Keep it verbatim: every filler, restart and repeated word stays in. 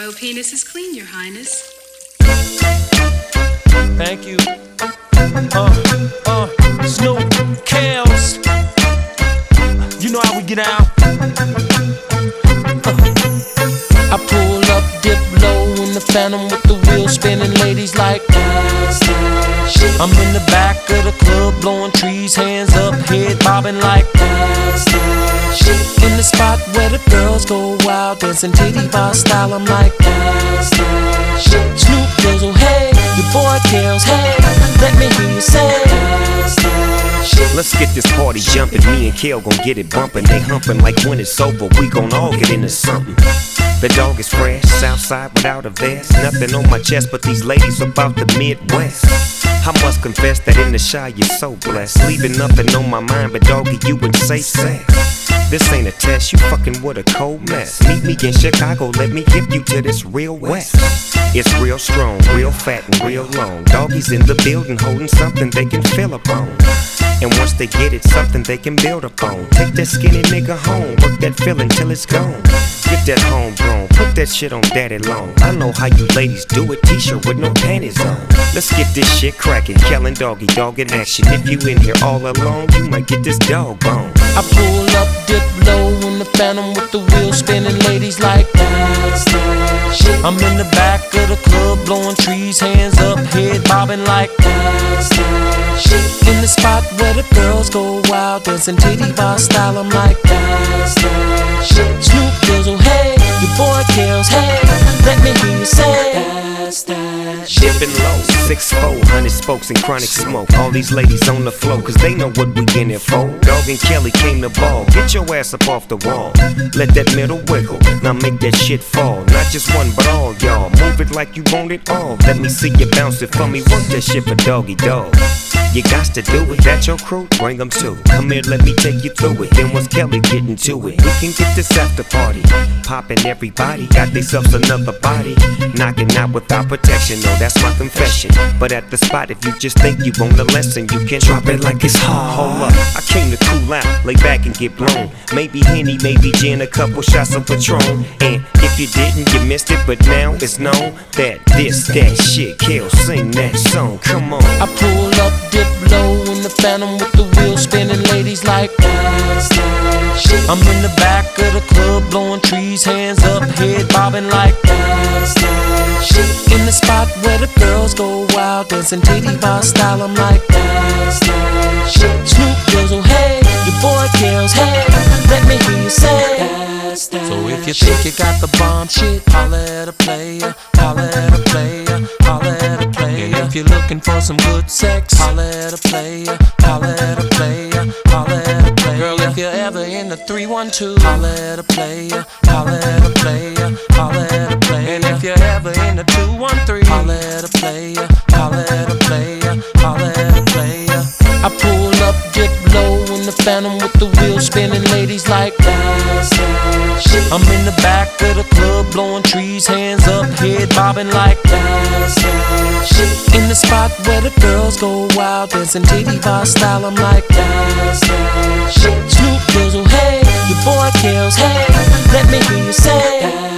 No penis is clean, Your Highness. Thank you. Uh, uh, Snoop, Kels. You know how we get down. Uh. I pull up, dip low in the Phantom with the wheels spinning. Ladies like I'm in the back of the club blowing trees, hands up, head bobbing like in the spot where the girls go wild, dancing titty bar style. I'm like Snoop Dizzle, hey, your boy Kels, hey, let me hear you say. Let's get this party jumping. Me and Kel gon' get it bumpin'. They humpin' like when it's over, we gon' all get into something. The dog is fresh, Southside without a vest. Nothing on my chest but these ladies about the Midwest. I must confess that in the shy you're so blessed. Leaving nothing on my mind but doggy, you would say sex. This ain't a test, you fucking with a cold mess. Meet me in Chicago, let me hip you to this real West. It's real strong, real fat and real long. Doggies in the building holding something they can feel upon. And once they get it, something they can build upon. Take that skinny nigga home, work that feeling till it's gone. Get that homegrown, put that shit on daddy long. I know how you ladies do it, t-shirt with no panties on. Let's get this shit crackin', Kel and Doggy, dog in action. If you in here all alone, you might get this dog bone. I pull up, dip low in the Phantom with the wheels spinning. Ladies like I'm in the back of the club blowing trees, hands up, head bobbing like in the spot where the girls go wild, dancing titty bar style. I'm like Snoop Dizzle, hey, your boy Kels, hey, let me hear you say. Dipping low, six four, hundred spokes and chronic smoke. All these ladies on the floor, cause they know what we in it for. Dog and Kelly came to ball, get your ass up off the wall. Let that middle wiggle, now make that shit fall. Not just one, but all y'all, move it like you want it all. Let me see you bounce it for me, work that shit for Doggy Dog. You got to do it, that your crew, bring them too. Come here, let me take you through it. Then once Kelly get into it, we can get this after party. Poppin' everybody, got themselves another body. Knocking out without protection, no, that's my confession. But at the spot, if you just think you want a lesson, you can drop it like it's hard. Hold up, I came to cool out, lay back and get blown. Maybe Henny, maybe gin, a couple shots of Patron. And if you didn't, you missed it, but now it's known that this, that shit, Kel, sing that song, come on. I pull up, dip low in the Phantom with the wheels spinning. Ladies like I'm in the back of the club blowing trees, hands up, head bobbing like in the spot where the girls go wild, dancing titty bar style. I'm like Snoop Dizzle, hey, your boy Kels, hey, let me hear you say. So if you think you got the bomb shit, holla at a player, holla at a player, holla at a player. And if you're looking for some good sex, holla at a player, holla at a player, holla at a player. Girl, if you're ever in the three one two, holla at a player, holla at a player, holla at a player. And if you're ever in the two one three, holla at a player, holla at a player, holla at a player. I pull up, dip low in the Phantom with the wheels spinning. Ladies like I'm in the back of the club blowing trees, hands up, head bobbing like in the spot where the girls go wild, dancing titty bar style. I'm like Snoop Dizzle, hey, your boy Kels, hey, let me hear you say.